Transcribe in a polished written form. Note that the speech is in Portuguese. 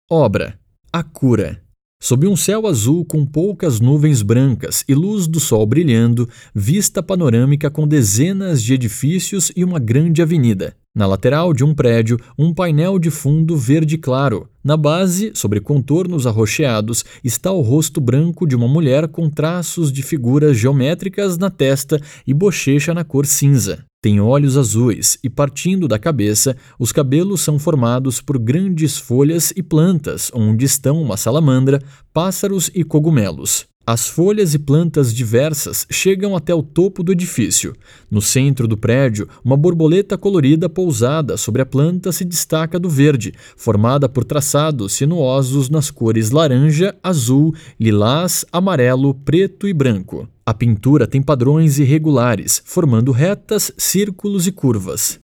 Obra: A Cura. Sob um céu azul com poucas nuvens brancas e luz do sol brilhando, vista panorâmica com dezenas de edifícios e uma grande avenida. Na lateral de um prédio, um painel de fundo verde claro. Na base, sobre contornos arroxeados, está o rosto branco de uma mulher com traços de figuras geométricas na testa e bochecha na cor cinza. Tem olhos azuis e, partindo da cabeça, os cabelos são formados por grandes folhas e plantas, onde estão uma salamandra, pássaros e cogumelos. As folhas e plantas diversas chegam até o topo do edifício. No centro do prédio, uma borboleta colorida pousada sobre a planta se destaca do verde, formada por traçados sinuosos nas cores laranja, azul, lilás, amarelo, preto e branco. A pintura tem padrões irregulares, formando retas, círculos e curvas.